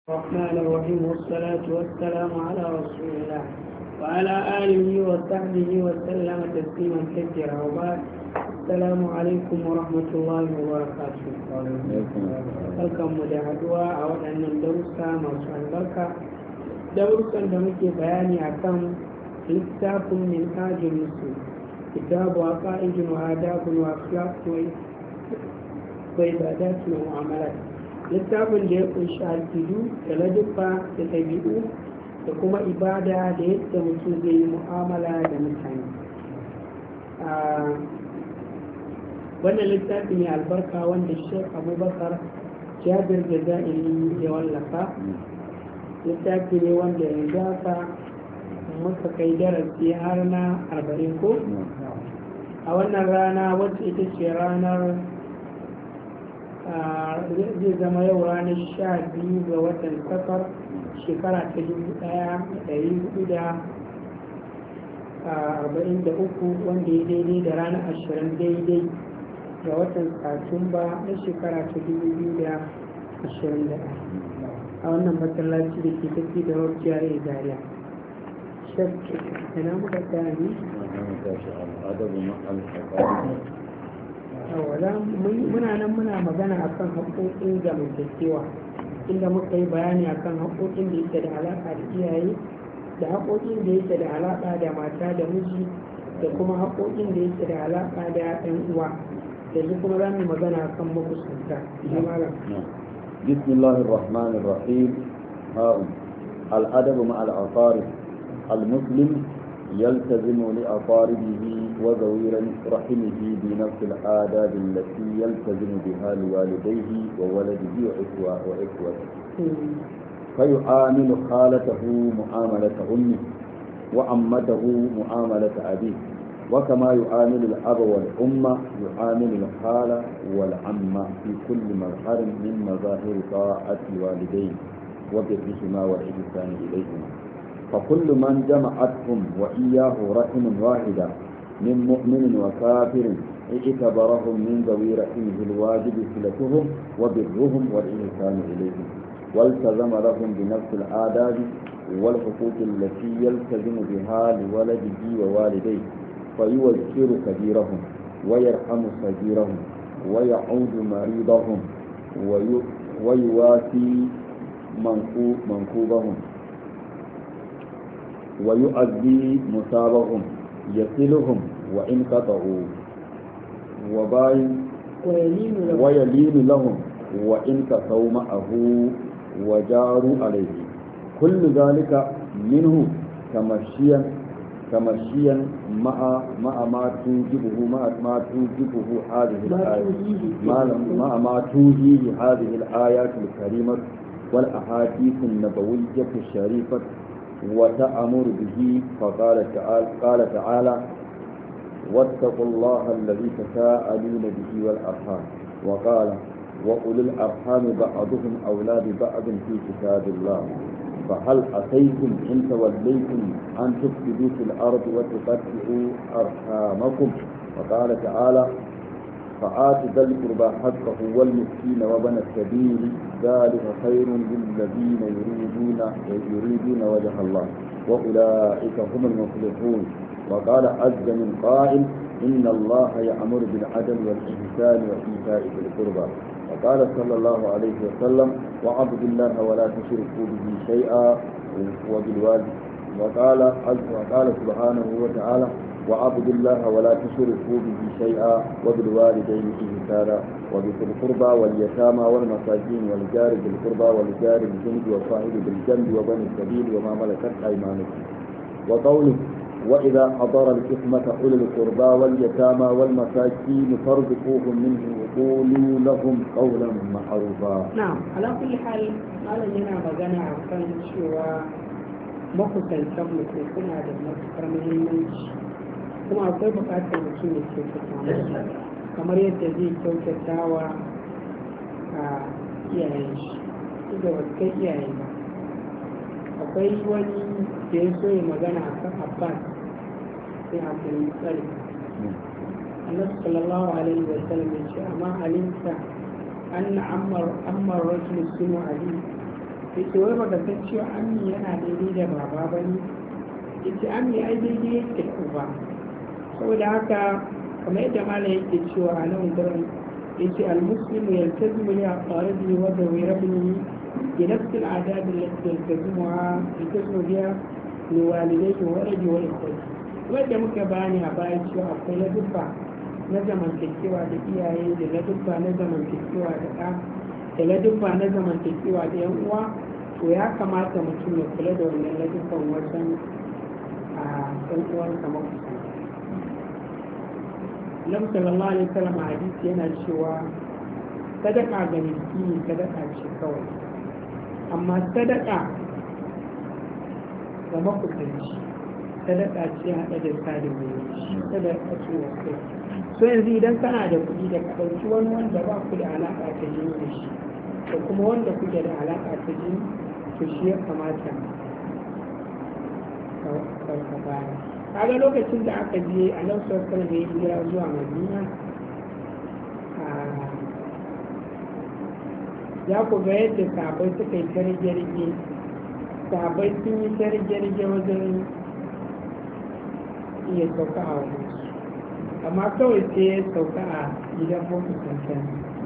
الرحمن الرحيم والصلاة والسلام على رسول الله وعلى آله وصحبه وسلم تسليما كثيرا وبعد السلام عليكم ورحمة الله وبركاته. barkanmu da haduwa a waɗannan darussa masu albarka, darussan da muke bayani akan littafin min ajin musu kitabu a ƙa'idin wa adabun wa akhlaqu wa ibadatu wa mu'amalat, littafin da ya kunshi alkidu da ladubba da ɗabi'u da kuma ibada da yadda mutum zai yi mu'amala da mutane. wannan littafi ne albarka wanda Sheikh Abubakar Jabir Jazairi ya wallafa. Littafi ne wanda yanzu haka muka kai darasi har na 40 ko a wannan rana wacce ita ce ranar zai zama yau ranar 12 ga watan safar shekara ta 1443 wanda ya daidai da ranar 20 daidai ga watan satumba na shekara ta 2021 a wannan masallaci da ke tafi da rauciya a Zaria. Shakki ina muka tsari muna nan muna magana akan haƙoƙin zamantakewa, inda muka yi bayani akan haƙoƙin da yake da alaƙa da iyaye da haƙoƙin da yake da alaƙa da mata da miji da kuma haƙoƙin da yake da alaƙa da ɗan uwa. yanzu kuma za mu magana akan makusanta. بسم الله الرحمن الرحيم. الأدب مع الأقارب. المسلم يلتزم لأقاربه وذوي رحمه بنفس الآداب التي يلتزم بها لوالديه وولده وإخوته، فيعامل خالته معاملة أمه وعمته معاملة أبيه، وكما يعامل الأب والأم يعامل الخالة والعمة في كل مظهر من مظاهر طاعة الوالدين وبرهما والإحسان إليهما. فكل من جمعتهم وإياه رحم واحدة من مؤمن وكافر اعتبرهم من ذوي رحمه الواجب صلتهم وبرهم والإحسان إليهم، والتزم لهم بنفس الآداب والحقوق التي يلتزم بها لولده ووالديه، فيوزر كبيرهم ويرحم صغيرهم ويعود مريضهم ويواسي منكوبهم ويؤذي مصابهم، يصلهم وإن قطعوا ويلين لهم وإن كفوا معه وجاروا عليه. كل ذلك منه تمشيا مع ما توجبه هذه الآيات ما توجيه هذه الآيات الكريمة والأحاديث النبوية الشريفة وتأمر به. قال تعالى: واتقوا الله الذي تساءلون به والأرحام، وقال: وأولي الأرحام بعضهم أولى ببعض في كتاب الله، فهل عسيتم إن توليتم أن تفسدوا في الأرض وتقطعوا أرحامكم. وقال تعالى: فآت ذا القربى حقه والمسكين وابن السبيل ذلك خير للذين يريدون وجه الله وأولئك هم المفلحون. وقال عز من قائل: إن الله يأمر بالعدل والإحسان وإيتاء ذي القربى. وقال صلى الله عليه وسلم: وعبد الله ولا تشركوا به شيئا وبالوالد. وقال سبحانه وتعالى: وعبد الله ولا تشركوا به شيئا وبالوالدين إحسانا وبذي القربى واليتامى والمساكين والجار ذي القربى والجار بالجنب والصاحب بالجنب وبن السبيل وما ملكت أيمانكم. وقوله: وإذا حضر القسمة أولي القربى واليتامى والمساكين فارزقوهم منه وقولوا لهم قولا معروفا. نعم، على كل حال أنا هنا بغنى عن شوى makusantan mutum suna da matuƙar muhimmanci, kuma akwai buƙatar mutum ya kyautata musu kamar yadda zai kyautata wa iyayen shi da wasu kai iyayen ba. Akwai wani da ya so ya magana a kan Abbas sai a kan tsari. Annabi sallallahu alaihi wa sallam ya ce: amma alimta anna ammar rajul sunu ali yace wai baka san cewa ammi yana daidai da baba ba ne? Yace ammi ai daidai yake da uba. Saboda haka kamar yadda malam yake cewa a nan gurin yace al-muslimu yaltazimu li aqaribihi wa dawi rabbihi bi nafsi al-adab allati yaltazimu biha li walidayhi wa waladihi wa ikhwatihi. Wanda muka bayani a baya cewa akwai ladubba na zamantakewa da iyaye da ladubba na zamantakewa da ɗa da ladubba na zamantakewa da yan uwa, to ya kamata mutum ya kula da wannan ladubban wajen a ɗan uwansa makusa. Nabi sallallahu alaihi wasallam a hadisi yana cewa sadaka ga miskini sadaka ce kawai, amma sadaka ga makusanci sadaka ce haɗe da sada zumunci, sadaka ce wa kai. So yanzu idan kana da kuɗi da ka ɗauki wani wanda ba ku da alaƙa ta jini da shi da kuma wanda kuke da alaƙa ta jini, to shi ya kamata ka baya. Kaga lokacin da aka je a nan sosai da ya hijira zuwa Madina, za ku ga yadda sahabbai suka yi ta rige-rige, sahabbai sun yi ta rige-rige wajen iya sauka a wajen su, amma kawai sai ya sauka a gidan makusanta,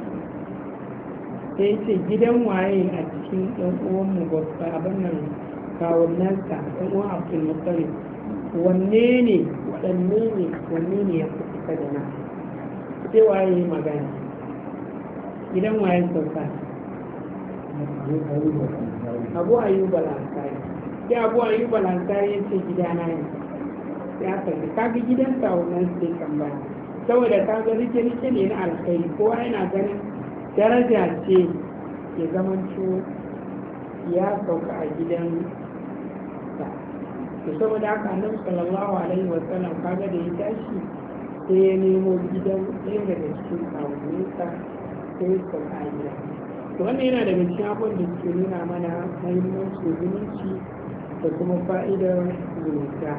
sai ce gidan waye a cikin ɗan uwanmu babba abin nan kawunansa ɗan uwan Abdulmuttalib, wanne ne ya fi kusa da na, sai waye yi magana, gidan waye sauka, Abu Ayyub al-Ansari. Sai Abu Ayyub al-Ansari ya ce gidana ne, ya kalli kaga gidan kawunan sai tambaya, saboda kaga rike ne na alkhairi, kowa yana ganin daraja ce ya zamanto ya sauka a gidan sa. To saboda haka annabi sallallahu alaihi wa sallam kaga da ya tashi sai ya nemo gidan ɗaya daga cikin kawunansa sai ya sauka a gida. To wannan yana daga cikin abin da suke nuna mana muhimmancin zumunci da kuma fa'idar zumunta.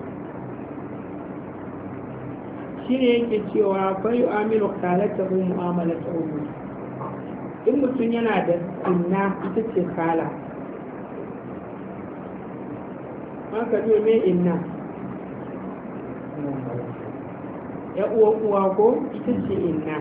Shi ne yake cewa fayu amilu khalata hu mu'amalata ummi. In mutum yana da inna ita ce khala, haka zo me inna ya uwa ko ita ce inna,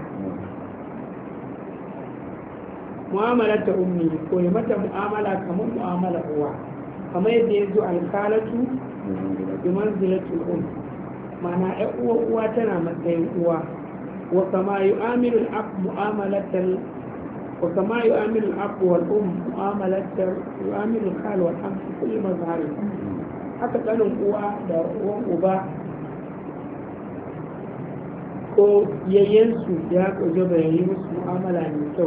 mu'amalata ummi ko ya mata mu'amala kamar mu'amala uwa, kamar yadda ya zo alkalatu bi manzilatul mana ya uwa tana matsayin uwa. Wa kama yu'amilu al-ab mu'amalatal wa kama yu'amilu al-ab wal mu'amalatal yu'amilu al-khal wal am fi kulli mazhari. Haka kanin uwa da uwan uba ko yayyansu ya kaje bayani musu mu'amala mai kyau.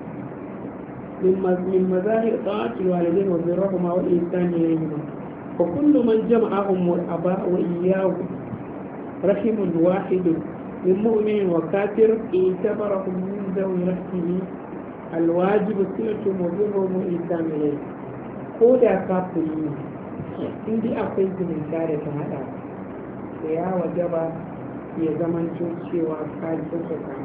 من مظاهر طاعة الوالدين وبرهما والإحسان إليهما، وكل من جمعهم الآباء وإياه رحم واحد من مؤمن وكافر اعتبرهم من ذوي رحمه الواجب صلتهم وبرهم والإحسان إليه. كودا كافرين عندي أقيد من كارثة هذا يا وجبا يا زمن شوشي وأفكار شوشي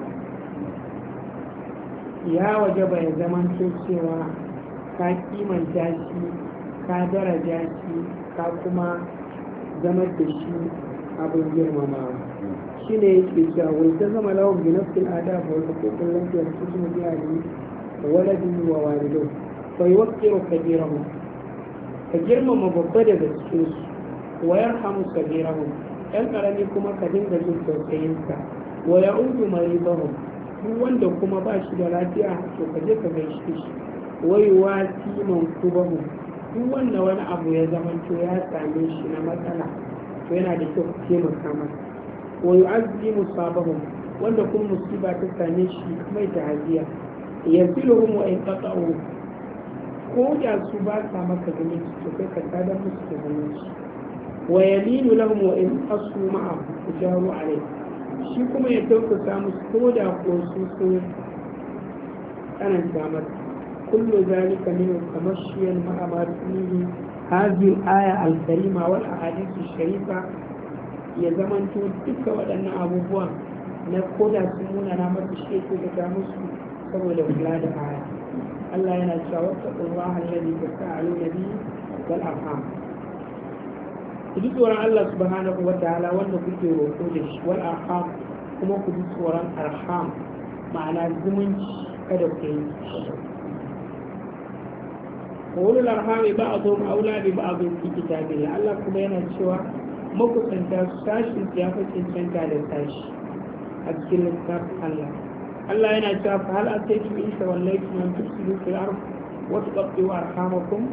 ya waje bai zaman cewa ka kimanta shi, ka daraja shi, ka kuma zama da shi abin girmamawa. Shi ne yake cewa wai ta zama lawan bi nafsil adab wa hukukun lafiyar cikin iyali da waladi wa walido fa yuwaqqiru kabirahu, ka girmama babba daga cikin su, wa yarhamu kabirahu, ɗan ƙarami kuma ka dinga jin tausayinsa, wa ya'udu maridahum, duk wanda kuma ba shi da lafiya to ka je ka gaishe shi, wai wati man kubahu, duk wanda wani abu ya zama to ya same shi na matsala to yana da kyau ka taimaka masa, wa yu'azzimu sabahum, wanda kuma musiba ta same shi mai ta'aziya, yanziluhum wa in qata'u, ko da su ba sa maka zumunci to kai ka sadar musu da zumunci, wa yalinu lahum wa in asu ma'ahu tujaru alayhi, shi kuma ya tausasa musu ko da ko su sun tsananta masa. kullu zalika min tamashiyan ma'a ma fihi hadhihi al-aya al-karima wal ahadith al-sharifa, ya zamanto duka waɗannan abubuwan na koda sun nuna na masa shi ko da musu saboda kula da aya. Allah yana cewa wattaqullaha alladhi tasaaluna bihi wal arham. Ku ji tsoron Allah subhanahu wa ta'ala wanda kuke roƙo da shi, wal arham kuma ku ji tsoron arham ma'ana zumunci kada ku yi. Ulul arhami ba'dhum aula bi ba'dhin fi kitabillah. Allah kuma yana cewa makusanta sashi ya fi cancanta da sashi a cikin littafin Allah. Allah yana cewa fa hal ataytum in tawallaytum an tufsidu fil ard wa tuqatti'u arhamakum.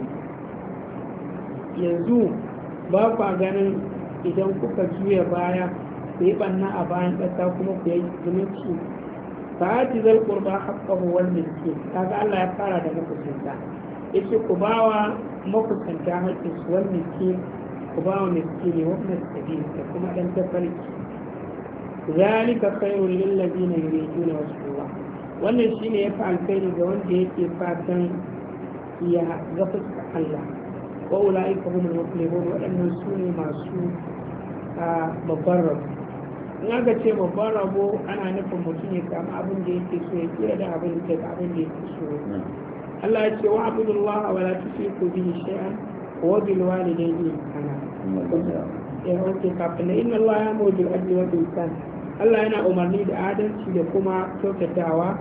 Yanzu ba kwa ganin idan kuka juya baya ku yi banna a bayan ƙasa kuma ku yi zumunci. Fa'ati zal qurba haqqahu wal miskin. Kaga Allah ya fara da makusanta. Yace ku bawa makusanta haƙƙin su wal miskin, ku bawa miskini wa ibn sabil da kuma dan tafarki. Zalika khairul lil ladina yuriduna wajha. Wannan shine yafi alkhairi ga wanda yake fatan ya ga fuskar Allah. Wa ulaika humul muflihun. Waɗannan su ne masu babban rabo. In aka ce babban rabo ana nufin mutum ya samu abin da yake so ya tsira da abin da yake so. Allah ya ce wa abudullah wa la tushriku bihi shay'an wa bil walidayni ihsana. Ya wuce kafin inna Allah ya'muru bil adli wal ihsan. Allah yana umarni da adalci da kuma kyautatawa.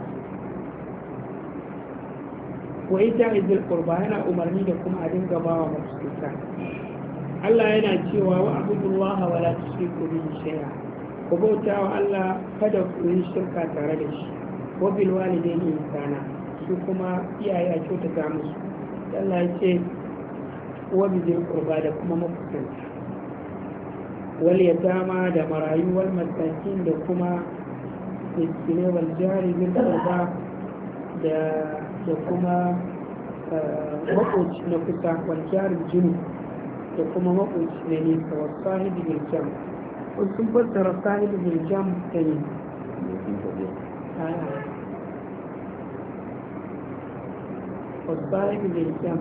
Wa ita'i dhil qurba, yana umarni da kuma a dinga bawa makusanta. Allah yana cewa wa abudullah wa la tushriku bihi shay'an. Ku bauta wa Allah kada ku yi shirka tare da shi. Wa bil walidayni ihsana. Su kuma iyaye a kyautata musu. Allah ya ce wa bizil qurba da kuma makusanta, wal yatama da marayu, wal masakin da kuma miskine, wal jari bil qurba da kuma makoci na kusa, wal jari jinu da kuma makoci na nesa, wa sahibi bil jam. Sun fassara sahibi bil jam ta ne والصاحب بالجنب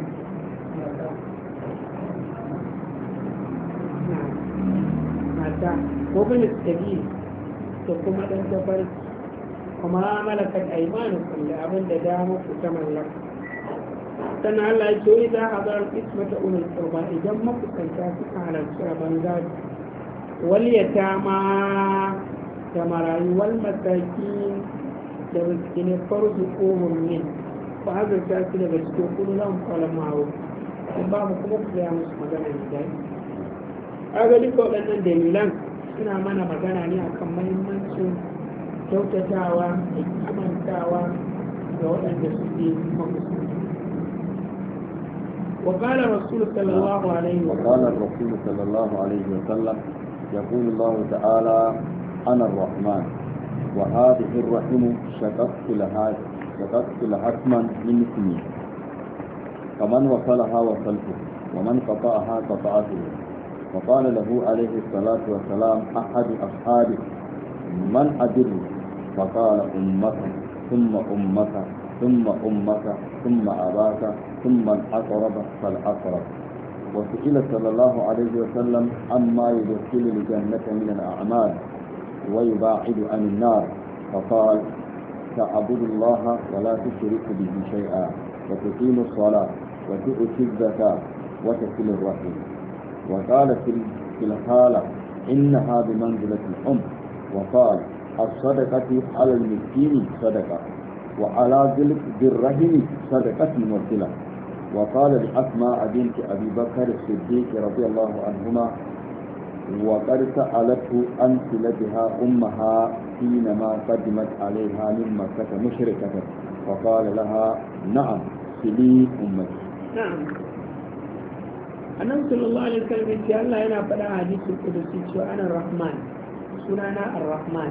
mata ko bin sabil da kuma dan tafarki kuma malakat aymanukum da abin da dama ku ta mallaka. Sannan Allah ya ce idan hadar ismata ulul qurba, idan makusanta suka halarci a bangare, wal yatama da marayu, wal masakin da miskine, farzuquhum min, ku azurta su daga cikin kudu zan kwallon mawo in ba mu kuma ku gaya musu magana da dai. Aga duka waɗannan dalilan suna mana magana ne akan mahimmancin kyautatawa da kimantawa ga waɗanda suke makusanta. وقال الرسول صلى الله عليه وسلم وقال الرسول صلى الله عليه وسلم يقول الله تعالى أنا الرحمن وهذه الرحم شققت لها اسما من اسمي، فمن وصلها وصلته ومن قطعها قطعته. وقال له عليه الصلاة والسلام أحد أصحابه من أدر؟ فقال أمك ثم أمك ثم أمك ثم أباك ثم الأقرب فالأقرب. وسئل صلى الله عليه وسلم عما يدخل الجنة من الأعمال ويباعد عن النار، فقال تعبد الله ولا تشرك به شيئا وتقيم الصلاة وتؤتي الزكاة وتصل الرحم. وقال في الحالة إنها بمنزلة الأم. وقال الصدقة على المسكين صدقة وعلى ذي الرحم صدقة وصلة. وقال لأسماء بنت أبي بكر الصديق رضي الله عنهما وقد سألته عن صلتها أمها حينما قدمت عليها من مكة مشركة، فقال لها نعم صلي أمك. نعم. Annabi sallallahu alaihi wasallam ya ce Allah yana faɗa a hadisul qudusi cewa ana Rahman, sunana Ar-Rahman,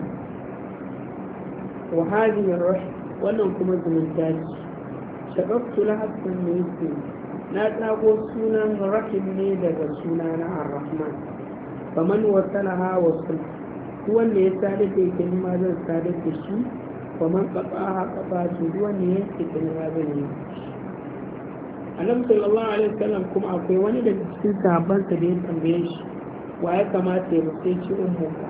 wa hadhihi ar-rahim, wannan kuma zumunta ce. Shaqaqtu laha min ismi, na tsago sunan rahim ne daga sunana Ar-Rahman. Faman wasalaha wasul, wanda ya sadar da ita ni ma zan sadar da shi. Faman qata'aha qata'tu, wanda ya yanke ta ni ma zan yi. Annabi sallallahu alaihi wasallam kuma akwai wani daga cikin sahabbansa da ya tambaye shi wa ya kamata ya sai ce ummuka,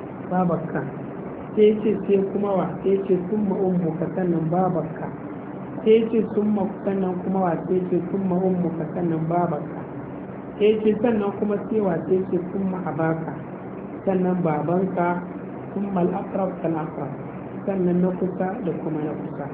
babarka, sai ce sai kuma wa, sai ce summa ummuka, sannan babarka, sai ce summa sannan kuma wa sai ce summa ummuka sannan babanka sai ce sannan kuma sai wa sai ce summa abaka sannan babanka summa al-aqrab fal-aqrab sannan na kusa da kuma na kusa.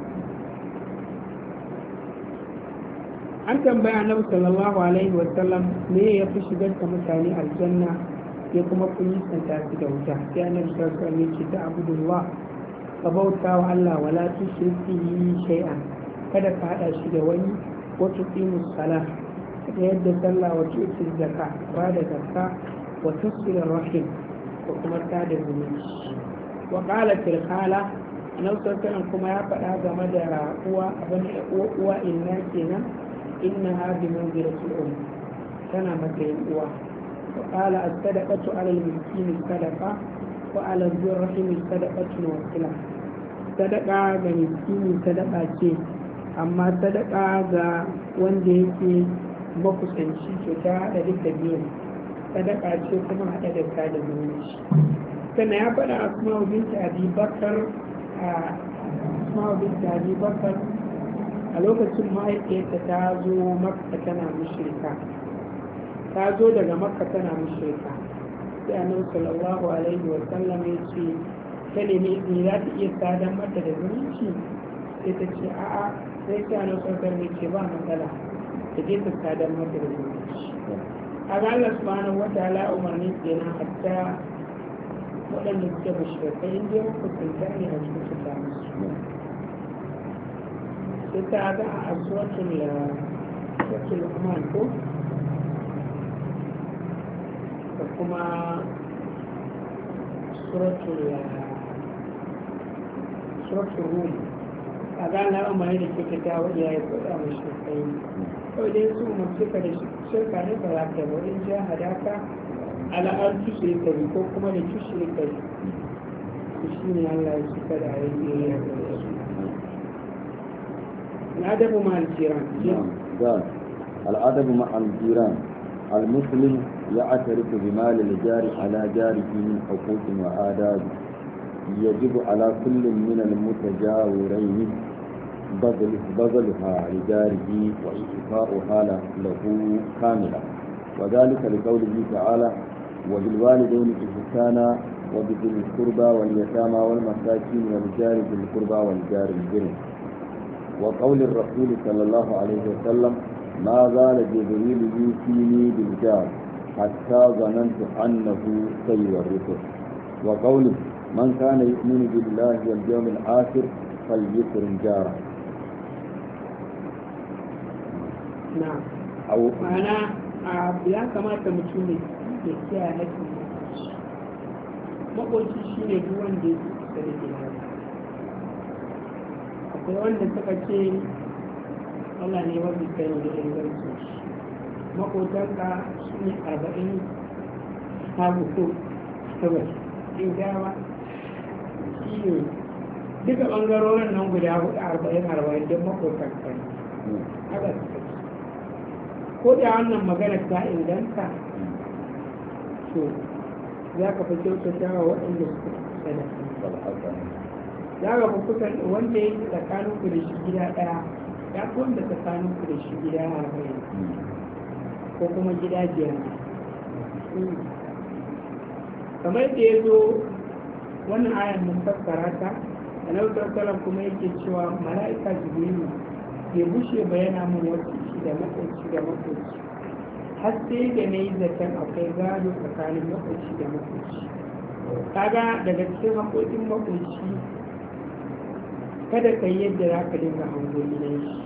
An tambaya annabi sallallahu alaihi wa sallam me ya fi shigar da mutane aljanna ya kuma kun yi santa su da wuta, sai annabi sallallahu alaihi wa sallam ya ce ta abudullah, ka bauta wa Allah wala tushrik bihi shay'an, kada ka hada shi da wani, wa tuqimus salah, da yadda sallah wa tu'ti zakka, ba da zakka, wa tusil rahim, ko kuma ta da zumunci. Wa qala fil khala, annabi sallallahu alaihi wa sallam kuma ya faɗa game da uwa, abin da uwa inna kenan, innaha bi manzilatil tana matsayin uwa. Wa qala as-sadaqatu 'ala al-miskini sadaqa wa 'ala al-rahimi sadaqatun wasila. Sadaka ga miskini sadaka ce, amma sadaka ga wanda yake makusanci to ta haɗa duka biyu, sadaka ce kuma haɗa da ta da zumunci. Sannan ya faɗa Asma'u binti Abi Bakar a lokacin mahaifiyarta ta zo Makka tana mushrika, ta zo daga Makka tana mushrika, sai annabi sallallahu alaihi wa sallam ya ce ta nemi izini za ta iya sadar mata da zumunci, sai ta ce a'a, sai ta annabi sallallahu alaihi wa ce ba matsala, ta je ta sadar mata da zumunci. A ga Allah subhanahu wa ta'ala umarni kenan hatta waɗanda suke mushrikai in dai hukunta ne a cikin su ta musu. Sai ta ga a suratul Rahman ko da kuma suratul Rum, a ga Allah umarni da ke ta wa iyaye ko da mushrikai, kawai dai su umarci ka da shirka ne ba za ka yi wurin jihadaka ala an tushrika bi ko kuma da tushrika bi, shi ne Allah ya cika da ayyuka ya gare su. الأدب مع الجيران. الأدب مع الجيران. المسلم يعترف بمال الجار على جاره من حقوق وآداب، يجب على كل من المتجاورين بذلها لجاره وإيفاؤها له كاملة، وذلك لقوله تعالى: وبالوالدين إحسانا وبذي القربى واليتامى والمساكين والجار ذي القربى والجار الجنب. وقول الرسول صلى الله عليه وسلم: ما زال جبريل يوصيني بالجار حتى ظننت أنه سيورثه. وقوله: من كان يؤمن بالله واليوم الآخر فليكرم جاره. نعم. أو معنى ya kamata mutum ya kiyaye haƙƙin maƙoci shi ne duk wanda ya kusa da gida. Akwai wanda suka ce Allah ne mafi kai da inganci, maƙotanka su ne 40 hagu saboda in gaba shi ne duka ɓangarorin nan guda 40 don maƙotanka ne. Haka suka ce ko da wannan magana ta inganta, to za ka fi kyautata wa waɗanda suka kusa da za ka fi kusa wanda ya yi tsakanin ku da shi gida ɗaya ya fi wanda tsakanin ku da shi gida 40 ko kuma gida 5. Kamar da ya zo wannan ayan mun fassara ta, annabi sallallahu kuma yake cewa mala'ika jibrilu bai bushe ba yana mun wasu da makoci har sai da na yi zaton akwai gado tsakanin makoci da makoci. Kaga daga cikin haƙoƙin makoci kada ka yi yadda za ka dinga hango gidan shi.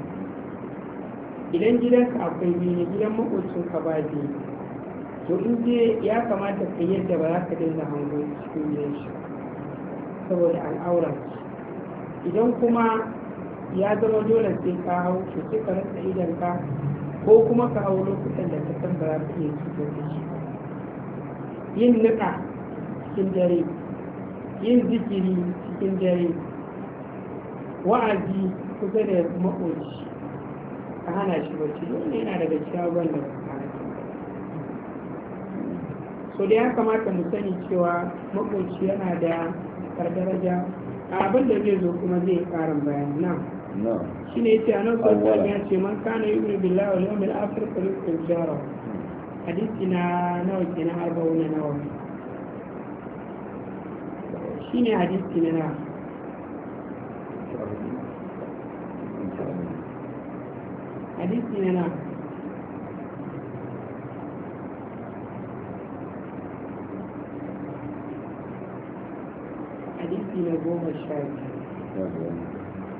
Idan gidanka akwai biyu, gidan makocinka ba biyu, to in je ya kamata ka yi yadda ba za ka dinga hango cikin gidan shi saboda al'auran. Idan kuma ya zama dole sai ka hau to sai ka rasa idanka, ko kuma ka hau lokutan da ka san ba za ka iya cutar da shi. Yin niƙa cikin dare, yin zikiri cikin dare, wa'azi kusa da maƙoci ka hana shi bacci, dole yana daga cikin abubuwan da ka hana shi. So da ya kamata mu sani cewa maƙoci yana da daraja. Abin da zai zo kuma zai ƙarin bayani nan. na'am shine yace annabi sallallahu alaihi wasallam ya ce man kana yu'minu billahi wal yawmil akhir falyukrim jarahu. hadisi na nawa kenan 40 nawa shine hadisi na nawa hadisi na nawa hadisi na 10.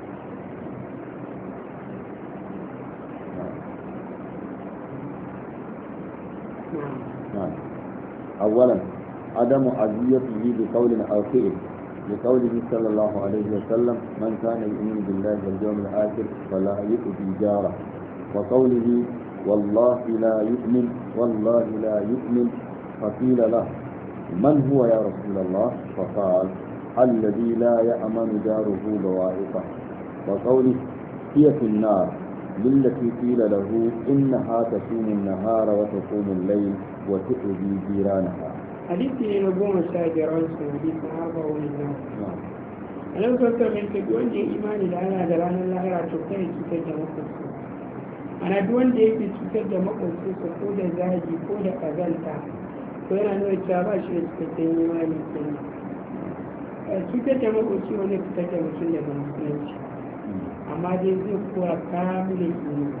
نعم. أولا عدم أذيته بقول أو فعل لقوله صلى الله عليه وسلم من كان يؤمن بالله واليوم الآخر فلا يؤذي جاره وقوله والله لا يؤمن والله لا يؤمن فقيل له من هو يا رسول الله فقال الذي لا يأمن جاره بوائقه وقوله هي في النار للتي قيل له إنها تصوم النهار وتقوم الليل وتؤذي جيرانها. حديثي نبوة شاجران حديث 40 الناس. أنا قلت من تدون دي إيماني لأنا دلان الله لا تكتني تكتن مقصود. أنا دون دي في تكتن مقصود كود زاجي كود قذلتا وأنا نوي تشاباش تكتن إيماني كني. تكتن مقصود وأنا تكتن مسلم amma dai zai kuwa kamilin imani.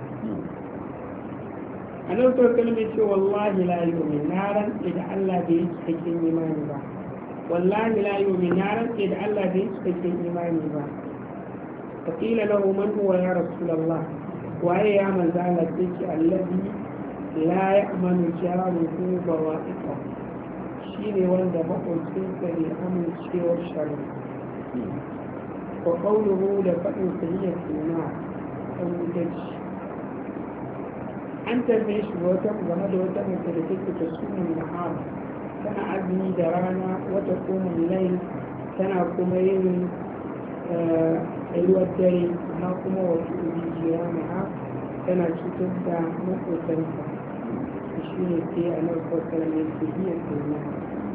a nan sau kalmar ce wallahi la yumin na rantse da Allah bai yi cikakken imani ba wallahi la yumin na rantse da Allah bai yi cikakken imani ba faƙila lahu man huwa ya rasulallah waye ya manzo Allah sai ce allazi la ya'manu jaruhu bawa'iqa shine wanda maƙocinsa bai amincewar sharri وقوله لفأن سيئة النار أو الجج أنت مش وتم زمد وتم تلتك تسوم النهار كان عزمي درانا وتقوم الليل كان قمين الودري ما قم وتؤذي جيرانها كان تتبع مقوتنها تشير في أن الفصل من سيئة النار.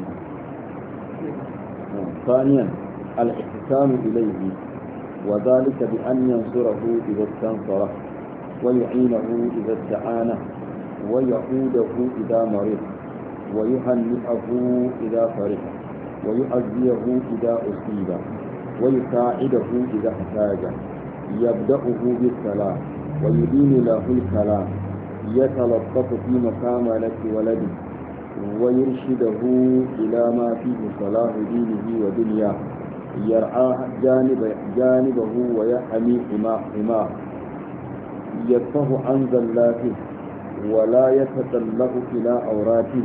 ثانيا الإحسان إليه وذلك بأن ينصره إذا استنصره ويعينه إذا استعانه ويعوده إذا مرض ويهنئه إذا فرح ويعزيه إذا أصيب ويساعده إذا احتاج يبدأه بالسلام ويدين له الكلام يتلطف في مكاملة ولده ويرشده إلى ما فيه صلاح دينه ودنياه يرعى جانبه ويحمي حماه يدفه عن زلاته ولا يتطلع إلى أوراته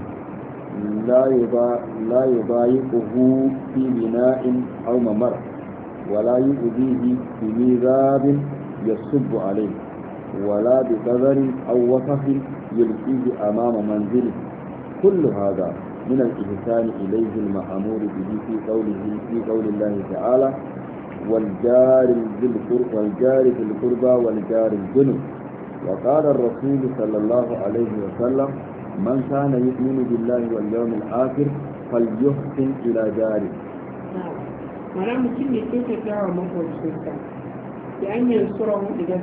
لا يضايقه في بناء أو ممر ولا يؤذيه بميذاب يصب عليه ولا بقدر أو وصف يلقيه أمام منزله. كل هذا من الإحسان إليه المأمور به في قول الله تعالى والجار ذي القربى والجار الجنب. وقال الرسول صلى الله عليه وسلم من كان يؤمن بالله واليوم الآخر فليحسن إلى جاره. mana mutum ne ke tafiya wa makwabcinsa ya hanyar surahu idan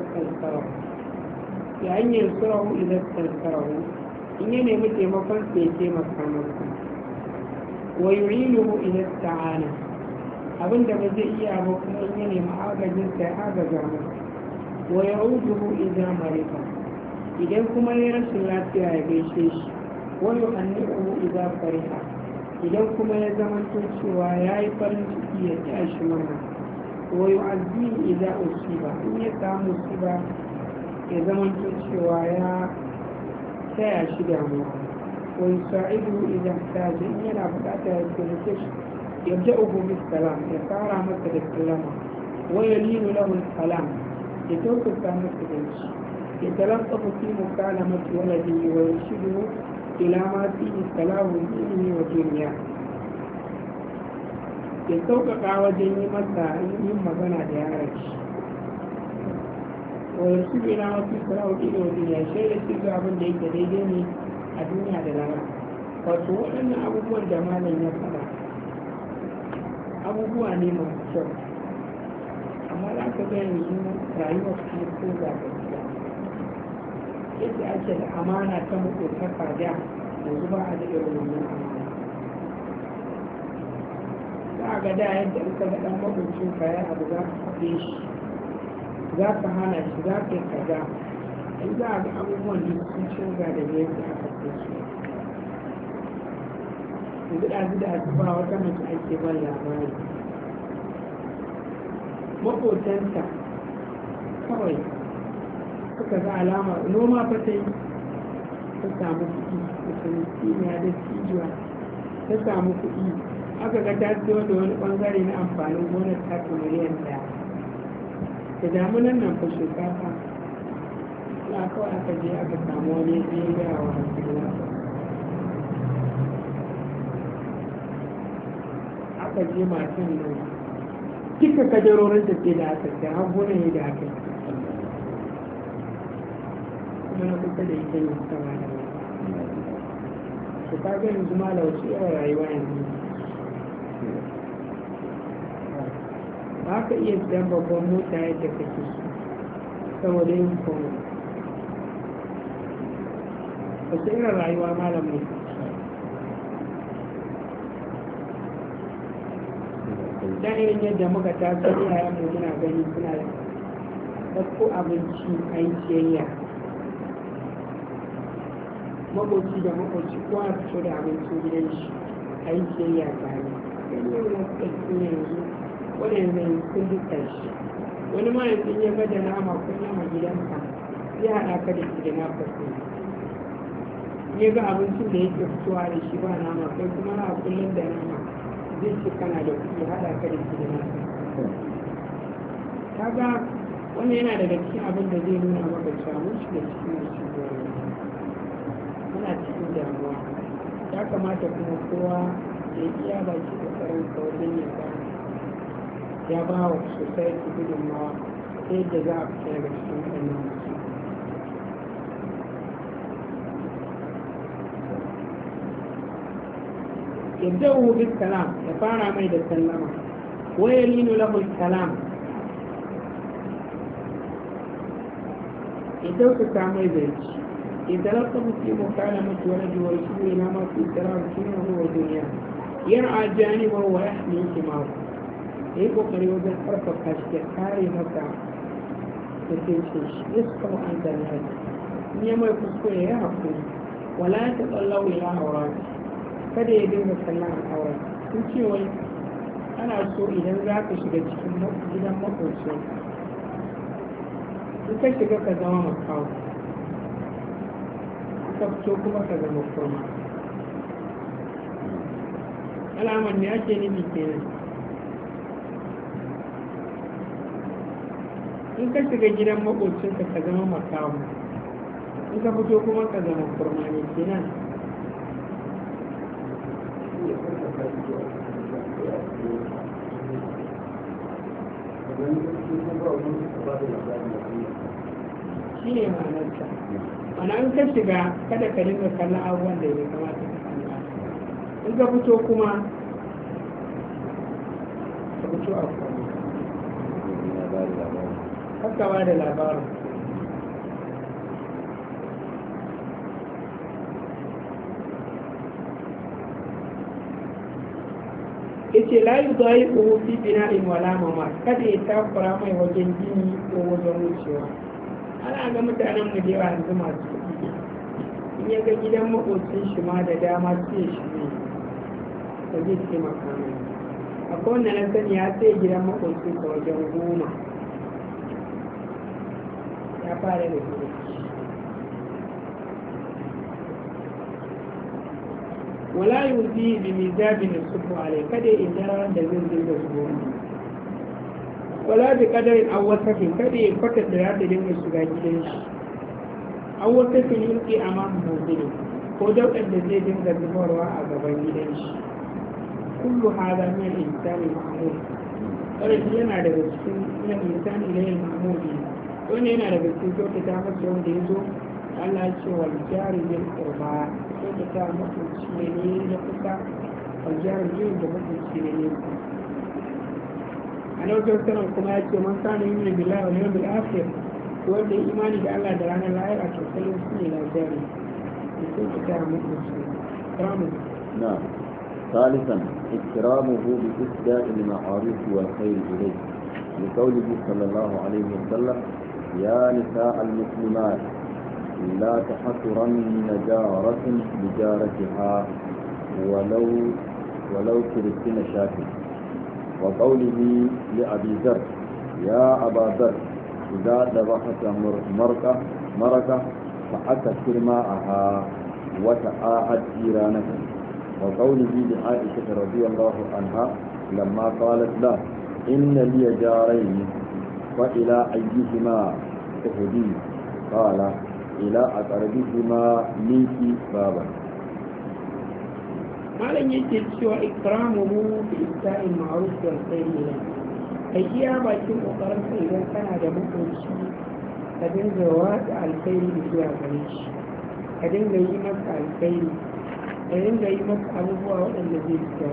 kankarahu in ya nemi taimakon sa ya taimaka masa wa yu'inuhu idan ta'ana abinda ba zai iya ba kuma in ya nemi agajin sa ya agaza masa wa ya'uduhu idan marika idan kuma ya rashin lafiya ya gaishe shi wa yu'annihu idan fariha idan kuma ya zamanto cewa ya yi farin ciki ya ci shi mana wa yu'azzi idan usiba in ya samu musiba ya zamanto cewa ya taya shi damuwa wa yusa'idu idan taji in yana bukata ya taimake shi yabda'uhu bis salam ya fara masa da sallama wa yalinu lahu salam ya tausasa masa da shi ya talaffafu fi mukalamati waladihi wa yarshidu ila ma fihi salahu dinihi wa dunya ya sauƙaƙa wajen yi masa yin magana da yaran shi wa yarshidu ila ma fihi salahu dinihi wa dunya shaida shi ga abin da yake daidai ne a duniya da lahira. Wato waɗannan abubuwan da malam ya faɗa abubuwa ne masu kyau amma za ka ga yanzu rayuwar kuma ko za ka gida yadda ake da amana ta makotaka da yanzu ba a da irin wannan amana za a ga da yadda in ka ga ɗan makwabcin kaya abu za ka faɗe shi za ka hana shi za ka yi kaza in za a ga abubuwan da sun canza da yadda aka fi su yanzu da asuba wata mace ake ban labari makotanta kawai suka ga alamar noma fa ta yi ta samu kuɗi mutum kimiyya da cijiya ta samu kuɗi aka ga ta siyo da wani ɓangare na amfanin gonar ta miliyan ɗaya da damunan nan fa shinkafa na kawai aka je aka samu wani ya wa hasila aka je matan nan duka kadarorin da ke da aka ce har gona ne da aka kuma na kusa da ita yin sama da wani su ka ga yanzu ma da wasu yawan rayuwa yanzu ba ka iya siyan babban mota yadda kake so saboda yin komo wasu irin rayuwa malam ne dan irin yadda muka taso iyayen mu muna gani suna da ɗauko abinci a yi ciyayya makoci da makoci ko a fito da abincin gidan shi a yi ciyayya tare gani yau na suka cikin yanzu wani yanzu sun duka shi wani ma yanzu ya ga da nama kun nama gidanka zai haɗa ka da shi da na fasu ya ga abincin da yake fitowa da shi ba nama kai kuma na kullum da nama zai ce kana da kuɗi haɗa ka da shi da nama kaga wannan yana daga cikin abin da zai nuna maka cewa mun shiga cikin shigo muna cikin damuwa ya kamata kuma kowa ya iya baki da tsaron wajen ya ga ya ba wa society gudunmawa ta yadda za a fita daga cikin wannan mutum يبدأه بالكلام يفارع ميد السلامة ويلين له الكلام يدوك كامل ذلك يتلطف في مكالمة ولد ويشبه إلى ما في سرار سنه ودنياه يرعى جانبه ويحمي حماه يبقى قريبا حرفة كاشكة كاري مكة تتنشش يسقط عن ذلك يما يفسكوا يا حقوق ولا يتطلوا إلى أوراق kada ya dinga kallon al'aura sun ce wai ana so idan za ka shiga cikin gidan makoci in ka shiga ka zama makawo ka fito kuma ka zama kurma alamar ne ake nufi kenan in ka shiga gidan makocinka ka zama makawo in ka fito kuma ka zama kurma ne kenan shi ne ma'anarsa mana in ka shiga kada ka dinga kallon abubuwan da ya kamata ka kalla in ka fito kuma ka fito a kuma haka ba da labarin yace la yudaiqu fi bina'in wala mamar kada ya takura mai wajen gini ko wajen wucewa ana ga mutanen mu da yawa yanzu masu kuɗi in ya ga gidan makocin shi ma da dama sai shi ne ba zai taimaka mai akwai wanda na sani ya sai gidan makocin sa wajen 10 ya fara da kuɗi wala yuzi bi mizabin sufu alai kada in dara da zan dinga zuwa wala bi qadarin aw wasafin kada ya kwata da ya dinga shiga gidan shi aw wasafin yulqi amama mawdini ko daudar da zai dinga zubarwa a gaban gidan shi kullu hada min al-insani ma'mul kada yana daga cikin min al-insani ilayhi ma'muli wannan yana daga cikin kyautata masa wanda ya zo Allah ce wal jari bil qurba sai ta mutunci ne na kusa wal jari bil da mutunci ne nan wajen kuma ya ce man kana yin billahi wal yawmil akhir wanda ya imani da Allah da ranar lahira to sai su ne lafiya ne sai ku ta mutu su karamu نعم. ثالثا إكرامه بإسداء المعروف والخير إليه لقوله صلى الله عليه وسلم يا نساء المسلمات لا تحقرن جارة بجارتها ولو كرسن شاكر. وقوله لأبي ذر يا أبا ذر إذا ذبحت مرقة فأكثر ماءها وتعاهد جيرانك. وقوله لعائشة رضي الله عنها لما قالت له إن لي جارين فإلى أيهما تهدي قال إلى أقربهما منك بابا. malam yake cewa ikramuhu bi isa'il ma'ruf wal khair ilayhi kai iya bakin kokarin ka idan kana da mutunci ka dinga wata alkhairi zuwa gare shi ka dinga yi masa alkhairi ka dinga yi masa abubuwa waɗanda zai fita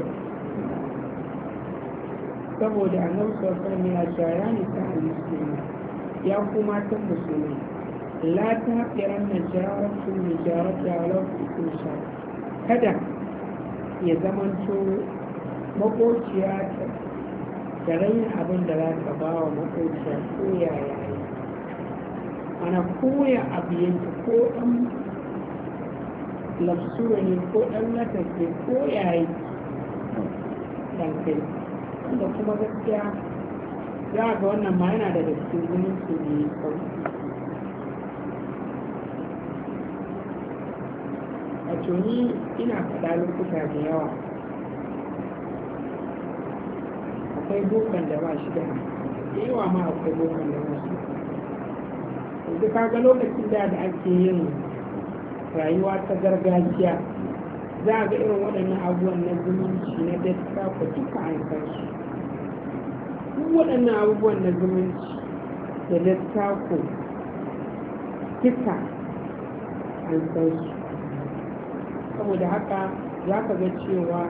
saboda annabi sallallahu alaihi wasallam ya ce ya nisa al-muslimi ya kuma ta musulmi la ta haƙiran najaratun najarata walau fi sha kada ya zamanto makociya da raina abin da za ka ba wa makociya ko yaya yi ana koya abu yanki ko ɗan lafsura ne ko ɗan latafe ko yayi ɗan kai wanda kuma gaskiya za ga wannan ma yana daga cikin zumunci ne sauki a tuni ina faɗa lokuta da yawa akwai bokan da ba shi da yawa ma akwai bokan da ba shi yanzu kaga lokacin da ake yin rayuwa ta gargajiya za a ga irin waɗannan abubuwan na zumunci na datta ko duka an san su duk waɗannan abubuwan na zumunci da datta ko duka an san su saboda haka za ka ga cewa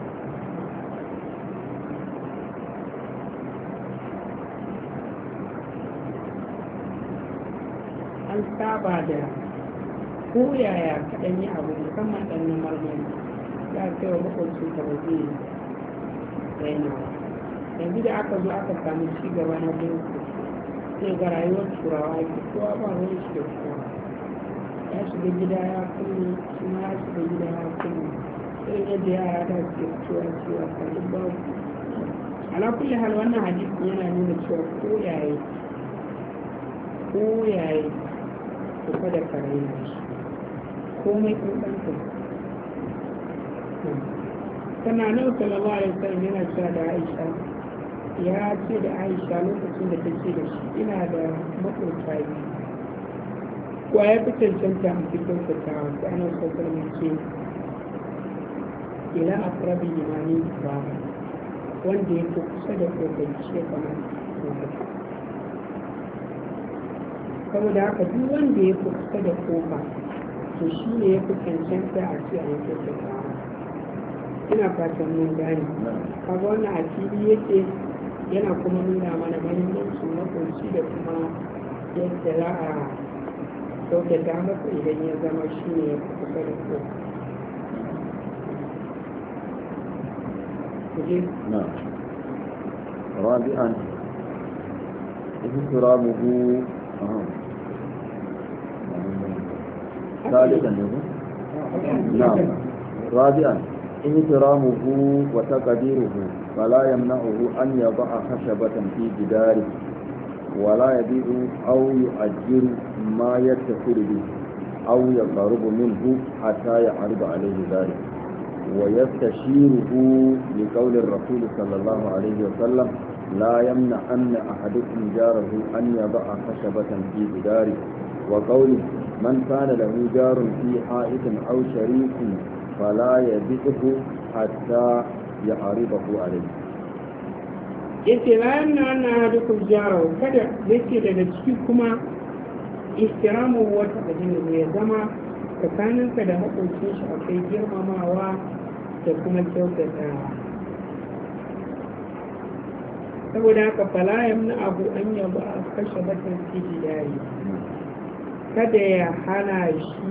an saba da koyaya kaɗan yi abu musamman ɗan na marmari za a kai wa makwabcin ka ba zai raina yanzu da aka zo aka samu ci gaba na boko sai ga rayuwar turawa ke kowa ba ruwan shi da kowa ya shiga gida ya kulle shi ma ya shiga gida ya kulle irin yadda yara da suke fitowa cewa kalin babu ala kulli hal wannan hadisi yana nuna cewa koyaye ku kada ka raina shi komai ƙanƙanta sannan nan sallallahu alaihi wasallam yana cewa da Aisha ya ce da Aisha lokacin da take da shi ina da maƙota biyu wa ya fi cancanta a cikin fitawa sai ana sosai mai ce ila akrabi imani ba wanda ya fi kusa da kokanci ya kamar kokanci saboda haka duk wanda ya fi kusa da kofa to shi ne ya fi cancanta a ce a yake fitawa ina fatan mun gane kaga wannan asiri yake yana kuma nuna mana mahimmancin makonci da kuma yadda za a kyautata masa idan ya zama shi ne ya fi kusa da ko. رابعا احترامه ثالثا نعم رابعا احترامه وتقديره فلا يمنعه أن يضع خشبة في جداره ولا يبيع أو يؤجر ما يتصل به أو يقرب منه حتى يعرض عليه ذلك ويستشيره لقول الرسول صلى الله عليه وسلم لا يمنع أن أحدكم جاره أن يضع خشبة في جداره وقوله من كان له جار في حائط أو شريك فلا يبيعه حتى يعرضه عليه. yace bayan na wannan hadukun jarawa kada yake daga ciki kuma istiramu wata ajiyar ya zama tsakaninka da maƙocin shi akwai girmamawa da kuma kyautatawa saboda haka fala yamna abu an yaba a kashe batan fiji dari, kada ya hana shi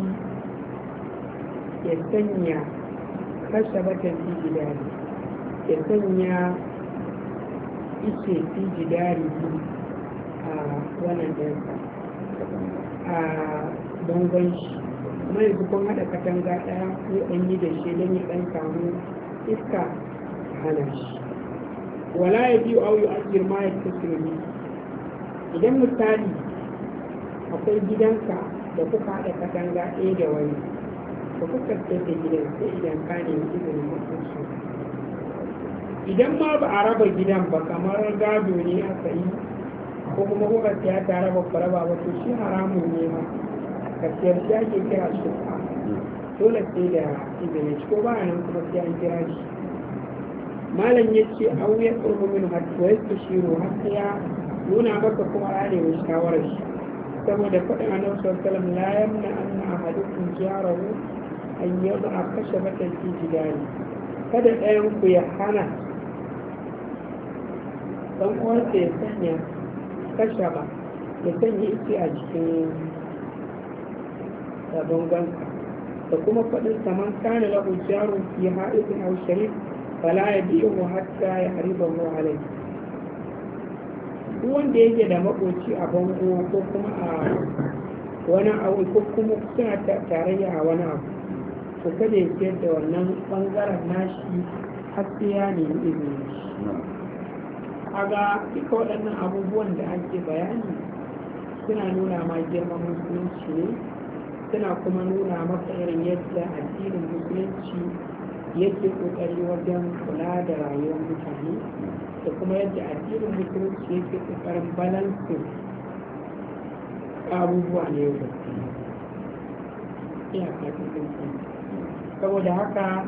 ya sanya kashe batan fiji dari, ya sanya ice fiji dari a wannan ɗansa a bangon shi. Kuma yanzu kun haɗa katanga ɗaya ko ɗan yi da shi don ya ɗan samu iska hana shi. Wala ya biyu au yi ajiyar ma ya tasiri. Idan misali akwai gidanka da kuka haɗa katanga ɗaya da wani, ba kuka sai da gidan sai idan ka nemi izinin mutunci. Idan ma ba a raba gidan ba, kamar gado ne aka yi ko kuma kuka siya tare ba ku raba ba, to shi haramun ne ma ka siyar shi ake kira shi dole sai da izinin shi, ko ba nan kuma sai an kira shi. Malam ya ce au ya tsoro min hatu ya su shiro har sai ya nuna maka kuma rane wa shawarar shi, saboda faɗin annabi sallallahu alaihi wasallam la yamna anna ahadukum jarahu an yaba a kashe matan fi jidari, kada ɗayan ku ya hana dan uwansa ya sanya kashe ba ya sanya ice a cikin bangonsa, da kuma faɗin saman kana lahu jarun fi ha'idin aw sharif fala yabi'u hatta yahribahu alayhi. Duk wanda yake da makoci a bango ko kuma a wani abu ko kuma suna tarayya a wani abu, to kada ya siyar da wannan bangaren nashi har sai ya nemi izini. Kaga duka waɗannan abubuwan da ake bayani suna nuna ma girman musulunci ne, suna kuma nuna maka irin yadda addinin musulunci yake kokari wajen kula da rayuwar mutane, da kuma yadda addinin musulunci yake kokarin balansin abubuwa ne yau da saboda haka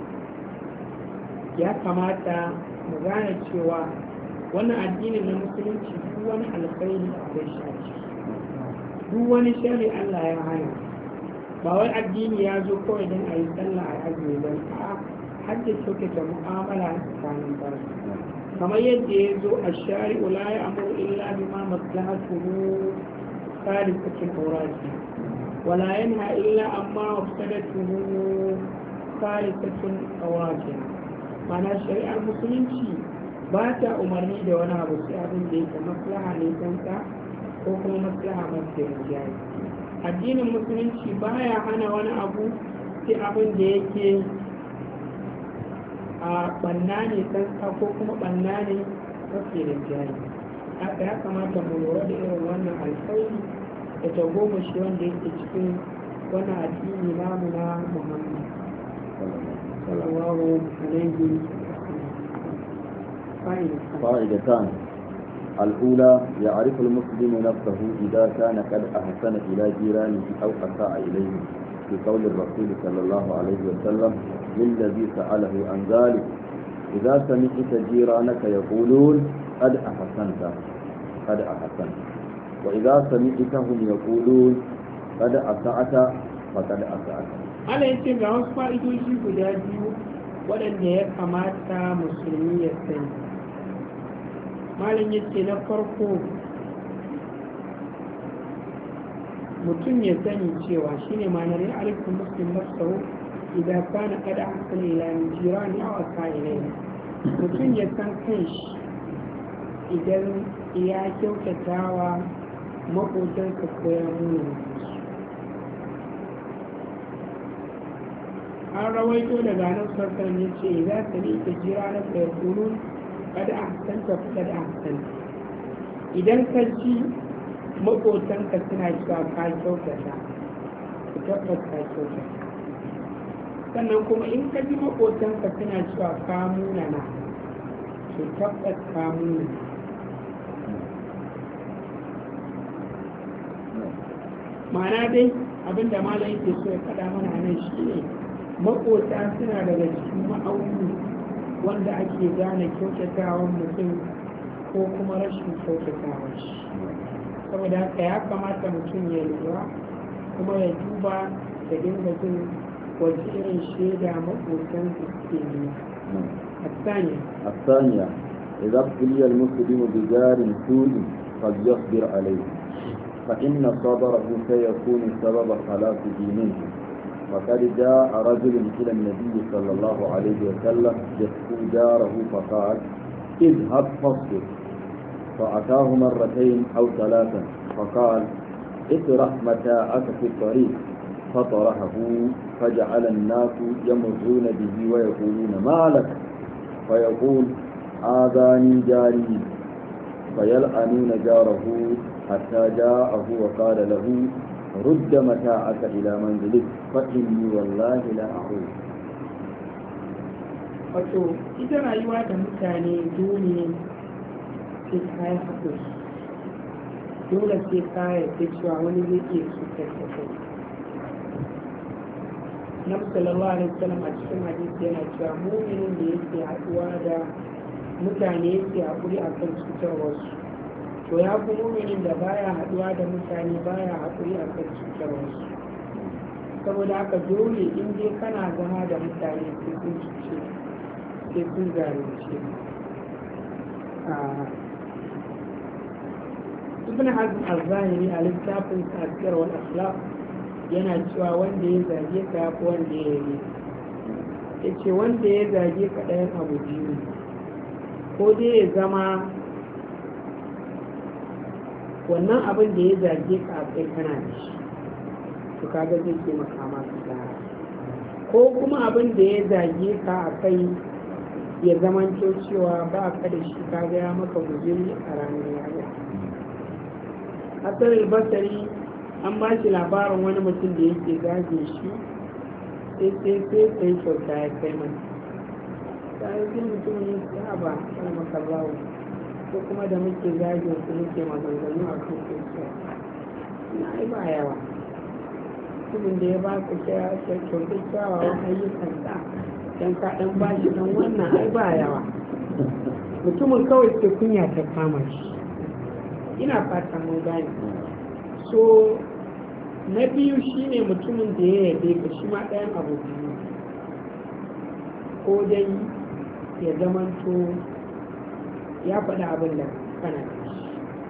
ya kamata mu gane cewa wannan addinin na musulunci duk wani alkhairi akwai shi, duk wani shari Allah ya hana. Ba wai addini ya zo kawai don a yi sallah a azumi ba, a hadda kyautata mu'amala tsakanin bayi, kamar yadda ya zo a shari'u la ya'muru illa bima maslahatuhu khaliqatul awrati wala yanha illa amma mafsadatuhu khaliqatul awrati. Ma'ana shari'ar musulunci ba ta umarni da wani abu sai abin da yake maslaha ne kanka ko kuma maslaha mafi rinjaye. Addinin musulunci baya hana wani abu sai abin da yake a ɓanna ne kanka ko kuma ɓanna ne mafi rinjaye. Haka ya kamata mu lura da irin wannan alkhairi da tagomashi wanda yake cikin wannan addini namu na Muhammad sallallahu alaihi wasallam. فائدتان: الأولى يعرف المسلم نفسه إذا كان قد أحسن إلى جيرانه أو أساء إليه، بقول الرسول صلى الله عليه وسلم للذي سأله عن ذلك: إذا سمعت جيرانك يقولون قد أحسنت قد أحسنت، وإذا سمعتهم يقولون قد أسأت فقد أسأت. Allah ya ce ga wasu fa'idoji guda biyu waɗanda ya kamata musulmi ya sani. Malam ya ce na farko mutum ya sani cewa shine ma'anar ya alifin muslim nafsahu idan kana kada hakan ila min jirani aw asa ilayhi. Mutum ya san kanshi idan ya kyautatawa maƙotansa ko ya nuna. An rawaito daga nan sarkar ya ce za ta ne ta jira na fayarkunun kada a hasanta kada a hasanta. Idan ka ji maƙotanka suna cewa ka kyautata, ku tabbas ka kyautata. Sannan kuma in ka ji maƙotanka suna cewa ka munana, ku tabbas ka munana. Ma'ana dai abinda malam yake so ya faɗa mana nan shi ne maƙota suna daga cikin ma'auni wanda ake gane kyautatawan mutum ko kuma rashin kyautatawan shi. Saboda haka ya kamata mutum ya lura kuma ya duba da dinga jin wace irin shaida maƙotan su suke yi. الثانية إذا ابتلي المسلم بجار سوء فليصبر عليه فإن صبره سيكون سبب خلاص دينه. وقد جاء رجل إلى النبي صلى الله عليه وسلم يشكو جاره فقال اذهب فاصبر، فأتاه مرتين أو ثلاثا فقال اطرح متاعك في الطريق، فطرحه فجعل الناس يمرون به ويقولون ما لك، فيقول آذاني جاري، فيلعنون جاره حتى جاءه وقال له رد متاعك إلى منزلك فإني والله لا أعود. wato ita rayuwa da mutane dole sai kayan haƙuri, dole sai kayan da cewa wani zai iya cutar da kai. na sallallahu alaihi wasallam a cikin hadisi yana cewa mu'minin da yake haɗuwa da mutane yake haƙuri a kan cutarwarsu, to ya fi mu'minin da baya haɗuwa da mutane baya haƙuri a kan cutarwarsu. saboda haka dole in dai kana zama da mutane sai sun cuce sai sun zalunce. ibn hazm al-zahiri a littafin asiyar wal akhlaq yana cewa wanda ya zage ka ya fi wanda ya yi. ya ce wanda ya zage ka ɗayan abu biyu, ko dai ya zama wannan abin da ya zage ka a kai kana da shi, to kaga zai ke makama su tsara, ko kuma abin da ya zage ka a kai ya zamanto cewa ba ka da shi kaga ya maka guzuri a ranar yaya. Hassan al-Basri an ba shi labarin wani mutum da yake zage shi sai kyauta ya kai mai, sai mutum ya ce ba kana maka zawo, ko kuma da muke zage su muke maganganu a kan kyauta na ai ba yawa. mutumin da ya ba ka kyautar kyawawan ayyukan sa don ka ɗan ba shi ɗan wannan ai ba yawa. mutumin kawai sai kunya ta kama shi. ina fatan mun gane. So na biyu shine mutumin da ya yabe ka shi ma ɗayan abu biyu, ko dai ya zamanto ya faɗi abin da kana da shi.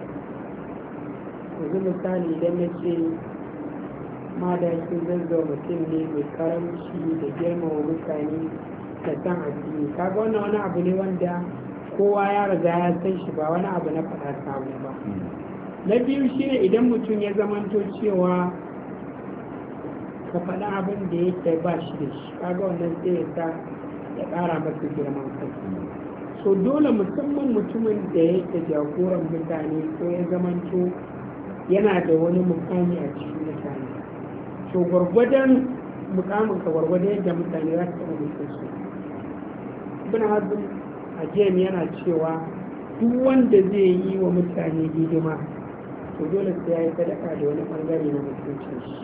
yanzu misali idan na ce ma da shi zazzau mutum ne mai karamci da girmama mutane da san addini, kaga wannan wani abu ne wanda kowa ya riga ya san shi, ba wani abu na faɗa samu ba. na biyu shine idan mutum ya zamanto cewa ka faɗa abin da yake ba shi da shi, kaga wannan sai ya sa ya ƙara masa girman kai. so dole musamman mutumin da yake jagoran mutane ko ya zamanto yana da wani mukami a cikin mutane, to gwargwadon mukamin ka gwargwadon yadda mutane za su taɓa mutum su. ibn hazm a yana cewa duk wanda zai yi wa mutane hidima to dole sai ya yi sadaka da wani bangare na mutuncin shi.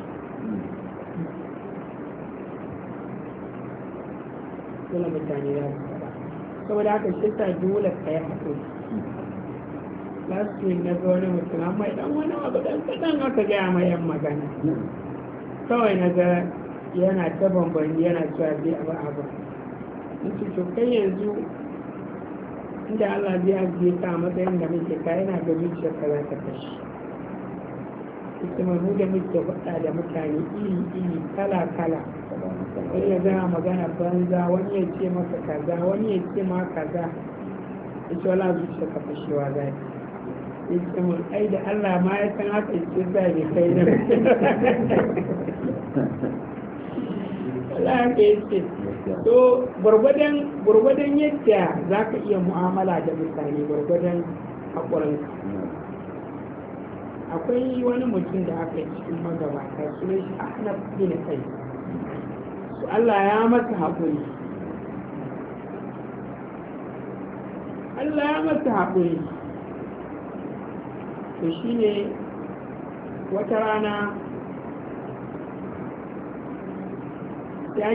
dole mutane za su faɗa, saboda haka shi sa dole ka yi haƙuri. last week na ga wani mutum amma idan wani abu ɗan kaɗan aka gaya mai yan magana kawai na ga yana ta bambani yana cewa zai abu in to kai yanzu inda Allah zai ajiye ka a matsayin da muke ka yana da zuciyar ka za ta kashi. ita mu da muke faɗa da mutane iri kala wani ya gana magana banza, wani ya ce maka kaza, wani ya ce ma kaza, ita wala zuciyar ka fashewa za ta ita mun ai da Allah ma ya san haka ce za ne kai nan Allah haka yake. So gwargwadon yadda za ka iya mu'amala da mutane gwargwadon haƙurinka. akwai wani mutum da aka yi cikin magabata sunan shi Ahnaf bin Qais. su Allah ya masa haƙuri, Allah ya masa haƙuri. to shine wata rana ya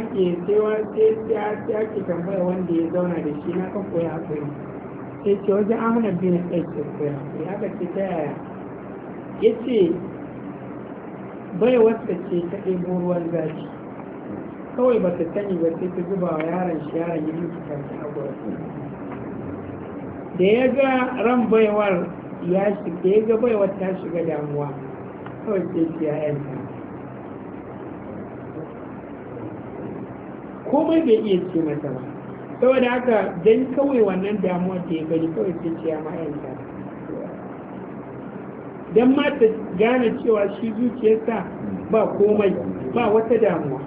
ke tambaya wanda ya zauna da shi na kan koya haƙuri, sai ce wajen Ahnaf bin Qais ya koya haƙuri. aka ce ta yaya? ya ce bai wata ce ta ɗebo ruwan zafi kawai ba ta sani ba sai ta zuba wa yaron shi, yaron ya mutu kanta a gurin. da ya ga ran baiwar ya shiga, ya ga baiwar ta shiga damuwa kawai sai ce ya yanta. Komai bai iya ce mata ba, saboda haka don kawai wannan damuwar da ya gani kawai sai ce ya ma yanta. Don ma ta gane cewa shi zuciyarsa ba komai, ba wata damuwa.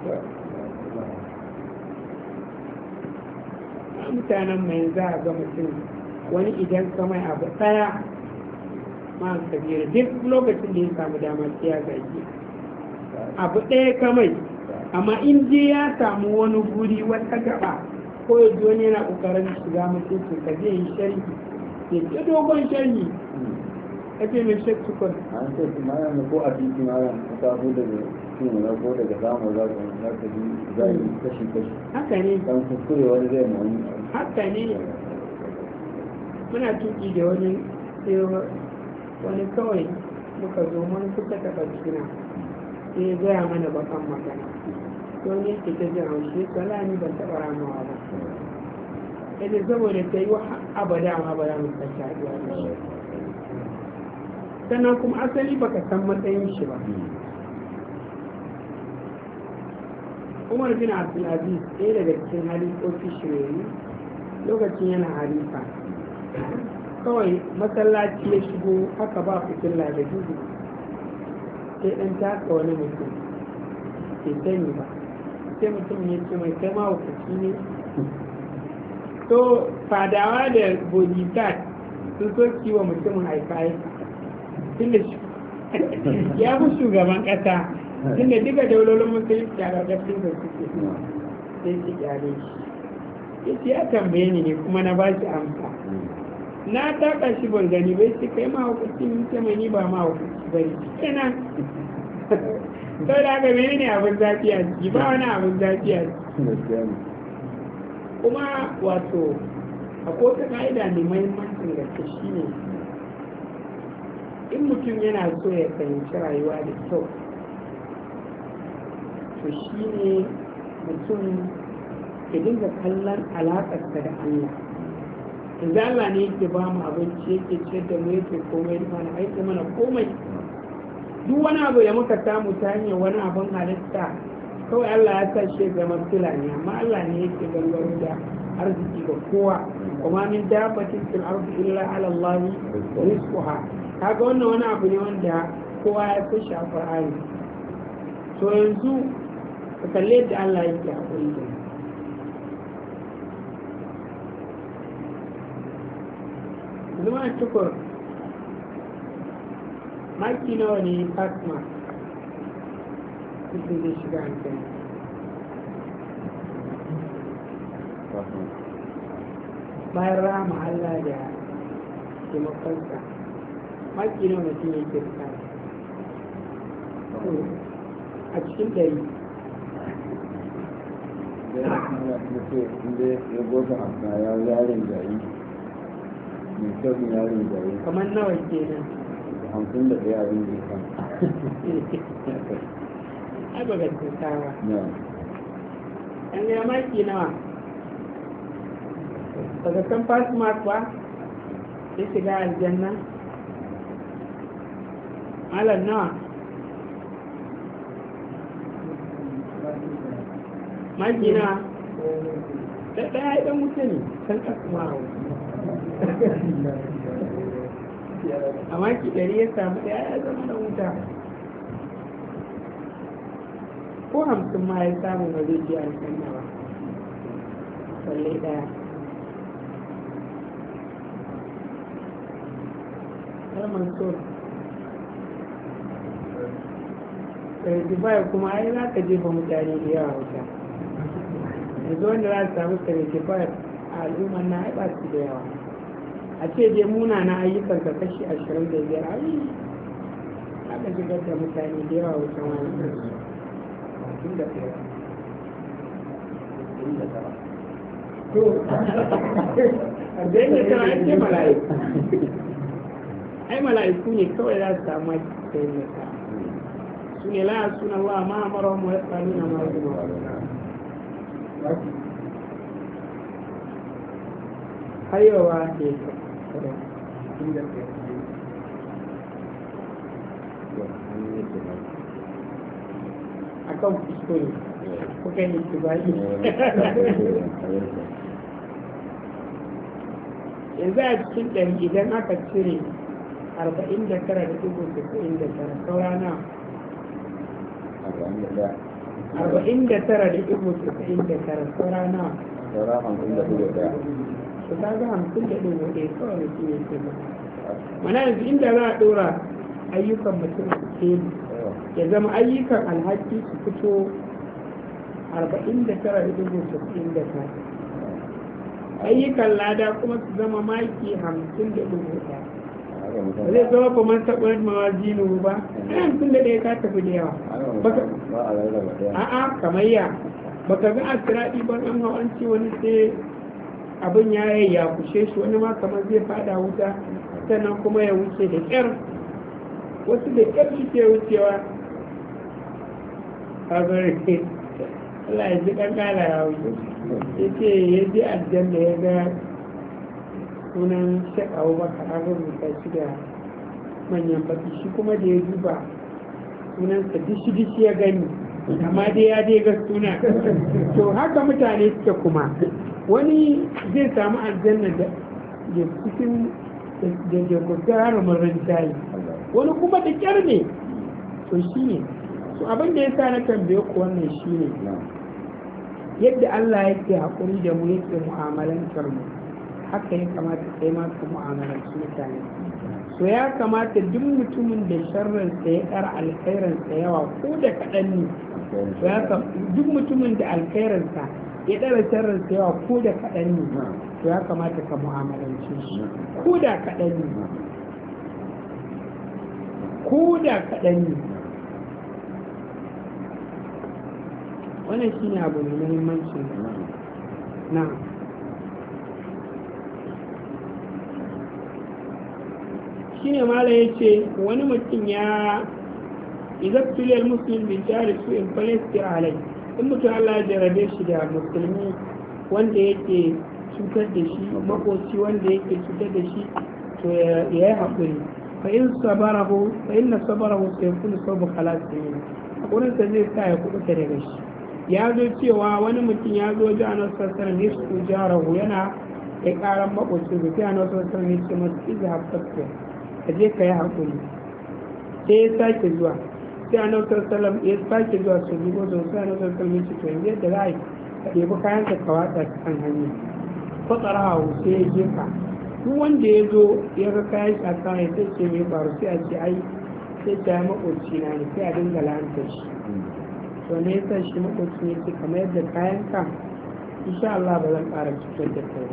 Mutanen mai za a ga mutum wani idan kamai abu tsaya ma kabira duk lokacin da ya samu dama sai ya zage abu ɗaya kamai, amma in je ya samu wani guri wata gaba ko ya ji wani yana ƙoƙarin shiga mutuncin ka zai yi sharhi ya ce dogon sharhi ka ce mai shakkukur an ce su mayan ko a titi mayan ta zo daga cikin na ko daga zamu za ka ji zai kashi haka ne kan kuskure wani zai mawani haka ne. Muna tuki da wani wani kawai muka zo mun suka taɓa jina sai ya gaya mana bakan magana to ne ke ta jin haushi tsala ni ban taɓa ramawa ba yadda saboda ta yi wa abada ma ba za mu sake haɗuwa da shi, sannan kuma asali baka san matsayin shi ba. Umar bin Abdulaziz ɗaya daga cikin halifofi shirayi lokacin yana halifa kawai masallaci ya shigo haka ba fitilla da duhu sai ɗan taka wani mutum ke sani ba sai mutum ya ce mai kai mahaukaci ne. To fadawa da bodyguard sun so kiwa mutumin aika-aika tunda ya fi shugaban ƙasa, tunda duka daulolin musulunci a ƙarƙashin da suke sai su kyale shi. Ya tambaye ni ne kuma na ba shi amsa. Na taka shi ban gani bai ce kai mahaukaci ne, ce mai ni ba mahaukaci ba ne kenan. Sau da haka mene ne abin zafi a ciki, ba wani abin zafi a ciki. Kuma wato akwai wata ka'ida mai mahimmancin gaske shi ne in mutum yana so ya fahimci rayuwa da kyau to shi ne mutum ya dinga kallon alaƙarsa da Allah. Yanzu Allah ne yake ba mu abinci, yake ciyar da mu, yake komai mana aiki mana komai. Duk wani abu da muka samu ta hanyar wani abin halitta kawai Allah ya sa shi zama fila ne, amma Allah ne yake gangaro da arziki ga kowa. Kuma min dabbatin fil ardi illa ala Allah rizquha. Kaga wannan wani abu ne wanda kowa ya fi shi a Qur'ani. To yanzu ka kalle yadda Allah yake haƙuri da zama a cikin maki nawa ne Fatima kusa zai shiga hankali bayan rama Allah da taimakonsa maki nawa mutum yake bukata a cikin ɗari ya goga a ya yarin gari mai kyau yarin gari kamar nawa ke nan 51 abin da ya kan ai ba gaskata ba an gaya maki nawa daga kan pass mark ba ya shiga aljanna alar nawa maki nawa da ɗaya ɗan wuce ne kan kasuwa a maki 100 ya samu ɗaya ya zama da wuta ko 50 ma ya samu ba zai ji aljanna ba balle ɗaya kalmar so certified kuma ai za ka jefa mutane da yawa wuta yanzu wanda za su samu certified a al'ummar na ai ba su da yawa a ce dai muna na ayyukan ka kashi 25 ai aka shigar da mutane da yawa wutan wani to da yake tana ake mala'iku ai mala'iku ne kawai za su samu ake da ta su ne la suna Allah ma amara mu ya tsalu na ma zuwa hayowa ne a kan kuskure kuka yi tibali yanzu a cikin ɗari idan aka cire 49.99 saura na 49.99 saura na saura 50.1 su ta ga 50.1 kawai mutum ya ce ba mana yanzu inda za a ɗora ayyukan mutum ke ya zama ayyukan alhaki su fito 49.99 ayyukan lada kuma su zama maki 50.1 zai zama ba man taɓa mawazinu ba ɗan tun da ɗaya ka tafi da yawa a'a kamayya baka ga asiraɗi ban an hau an ce wani sai abin ya yi ya kushe shi wani ma kamar zai fada wuta sannan kuma ya wuce da ƙyar wasu da ƙyar suke wucewa a bari Allah ya ji ƙanƙala ya wuce ya ce ya ji aljanna ya ga sunan shek abubakar an rubuta shi da manyan baki shi kuma da ya duba sunansa dishi-dishi ya gani amma dai ya dai ga suna to haka mutane suke kuma wani zai samu aljanna da cikin da kusa harumin rinjaye wani kuma da kyar ne to shi ne so abin da ya sa na tambaye ku wannan shi ne yadda Allah yake haƙuri da mu yake mu'amalantar mu haka ya kamata kai ma ka mu'amalanci mutane so ya kamata duk mutumin da sharrinsa ya ƙara alkhairansa yawa ko da kaɗan ne duk mutumin da alkhairansa ya ɗara sharrinsa yawa ko da kaɗan ne to ya kamata ka mu'amalance shi ko da kaɗan ne ko da kaɗan ne wannan shi ne abu mai muhimmanci na shi ne mala ya ce wani mutum ya idan tuliyar musulun bin jari su in falastir alai in mutum Allah ya jarabe shi da musulmi wanda yake cutar da shi makoci wanda yake cutar da shi to ya yi haƙuri fa in na sabarahu sai kun sabu khalasi haƙurinsa zai sa ya kuɓuta daga shi ya zo cewa wani mutum ya zo ji a nasarar sanar ne su jarahu yana ya ƙaran makoci da sai a nasarar sanar ne ce masu iza hafsattu ka je ka yi haƙuri sai ya sake zuwa sai a nasarar sanar ya sake zuwa su zuwa zuwa sai a nasarar sanar ne ce to yanzu yadda za a yi ka ɗebi kayan ka watsa ta kan hanya kwatsar hawa sai ya jefa duk wanda ya zo ya ga kayan shi a kan ya sai ce mai faru sai a ce ai sai ta yi makoci na ne sai a dinga la'antar shi to ne ya sa shi makoci ne ce kamar yadda kayan ka insha Allah ba zan ƙara cutar da kai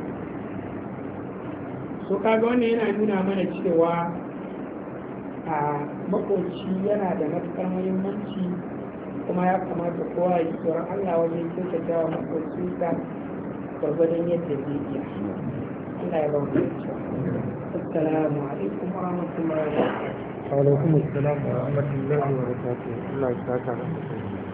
so kaga wannan yana nuna mana cewa a makoci yana da matuƙar muhimmanci kuma ya kamata kowa ya ji tsoron Allah wajen kyautata wa makocinsa gwargwadon yadda zai iya Allah ya ba mu cewa assalamu alaikum wa rahmatullahi wa barakatuh alaikum assalam wa rahmatullahi wa barakatuh Allah ya saka